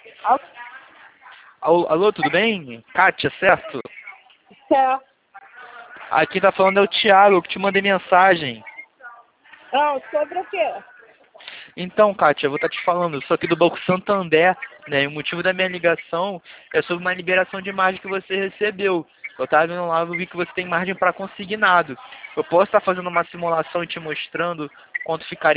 Alô? Alô, tudo bem? Kátia, certo? Certo. Aqui tá falando é o Thiago, que te mandei mensagem. Não, sobre o quê? Então, Kátia, eu vou estar te falando, eu sou aqui do Banco Santander, né? E o motivo da minha ligação é sobre uma liberação de margem que você recebeu. Eu estava vendo lá, eu vi que você tem margem para consignado. Eu posso estar fazendo uma simulação e te mostrando quanto ficaria